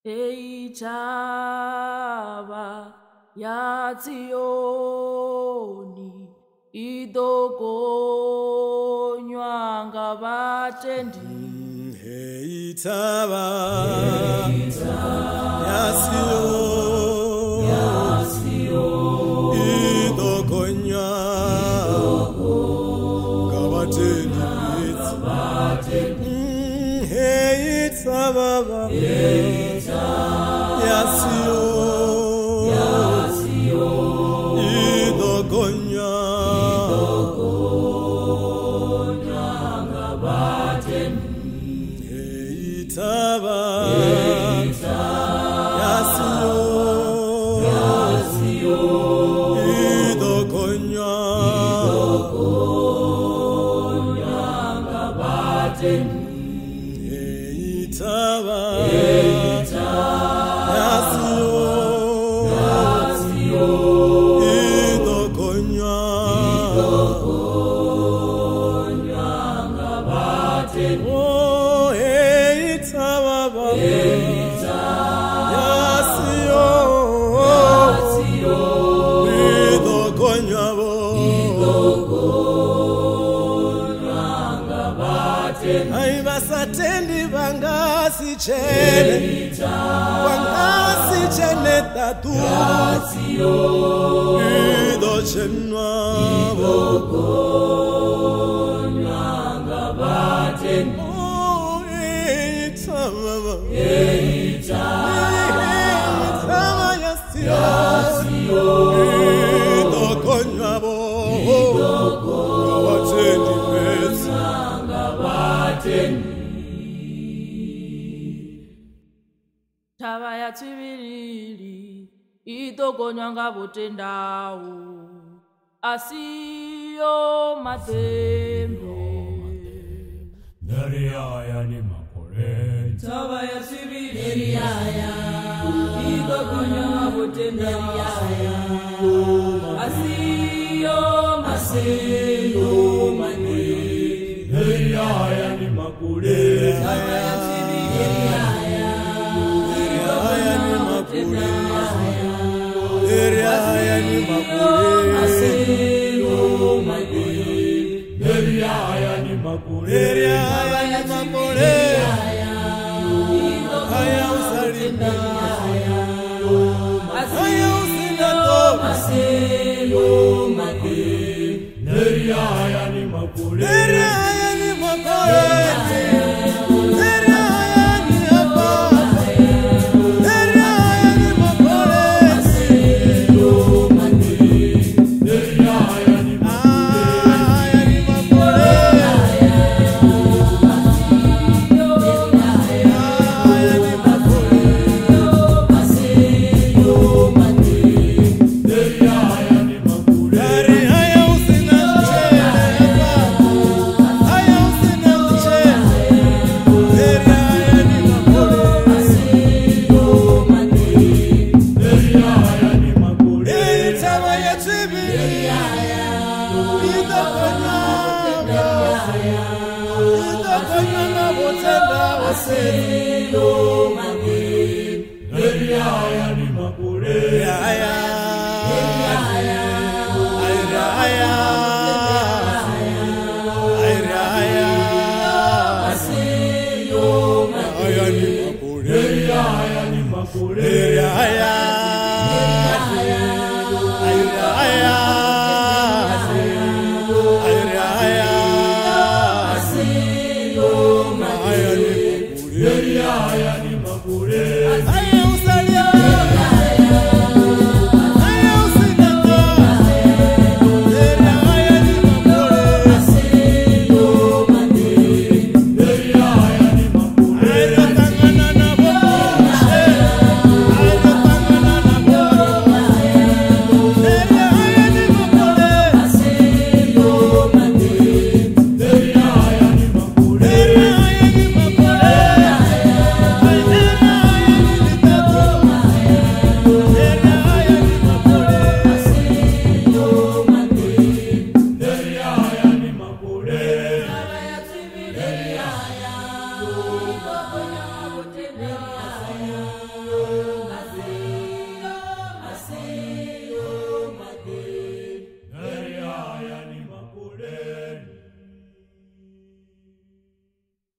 Eichava ya Zioni idogonywa ngavatendi. Eichava ya Zioni idogonywa ngavatendi. Eichava ya Zioni idogonywa ngavatendi. Eichava ya Zioni idogonywa ngavatendi. Eichava ya Zioni idogonywa ngavatendi. Oh, Eichava ya Zioni idogonywa ngavatendi. Ai vasatendi vangasichene tatu idochenwa ngavatendi. Oh, Eichava ya Zioni idogonywa ngavatendi. Tava ya Tsibiriri idogonywa ngavotendawo asiyo madembe. Neriaya ni makore. Tava ya Tsibiriri idogonywa ngavotendawo asiyo madembe. Neriaya ni makore. Tava ya Tsibiriri Ay